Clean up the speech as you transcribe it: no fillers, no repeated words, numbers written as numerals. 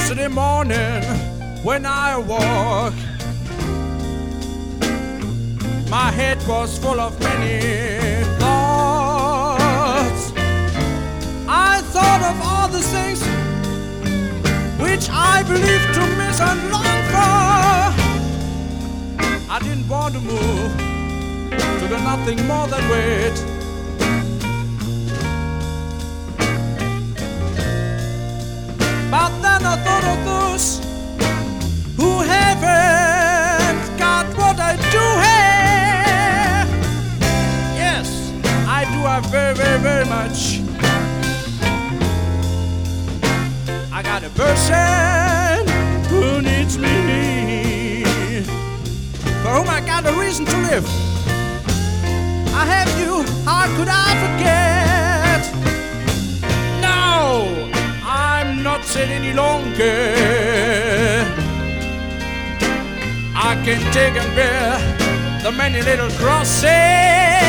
Yesterday morning when I awoke, my head was full of many thoughts. I thought of all the things which I believed to miss and long for. I didn't want to move, to do nothing more than wait. But then I thought of those who haven't got what I do have. Yes, I do have very, very, very much. I got a person who needs me, for whom I got a reason to live. I have you, how could I forget? No, I'm not sad any longer. I can take and bear the many little crosses.